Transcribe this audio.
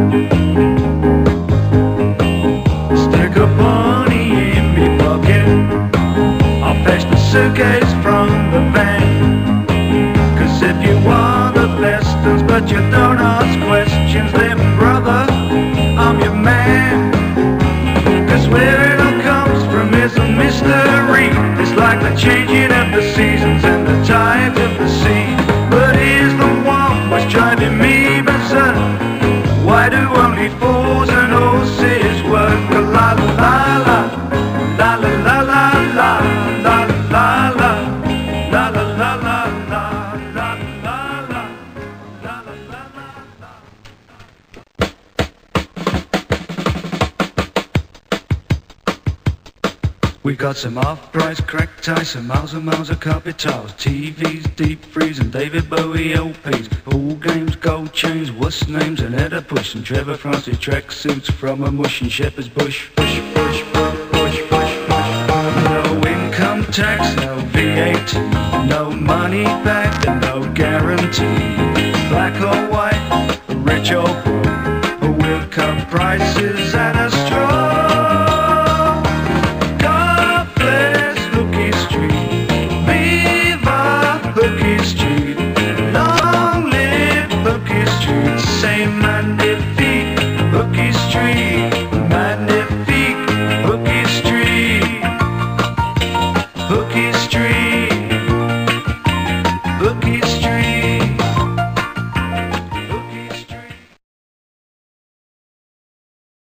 Stick a bunny in me pocket, I'll fetch the suitcase from the van. 'Cause if you want the best ones but you don't ask questions, then brother, I'm your man. 'Cause where it all comes from is a mystery. It's like the changing of the seasons and the tides of the sea. But here's the one which driving me berserk. Why do only fools and horses work? La la la la, la la la la la, la la la la, la la la la, la la la la, la la la la. We got some off-price crack ties, some miles and miles of carpet tiles, TVs, deep freeze and David Bowie LPs, pool games, gold chains, what's names and Oedipus and Trevor Francis track suits from a mush and shepherd's bush. Push, push, push, push, push, push. No income tax, no V8, no money back and no guarantee. Black or white, rich or poor, we'll cut prices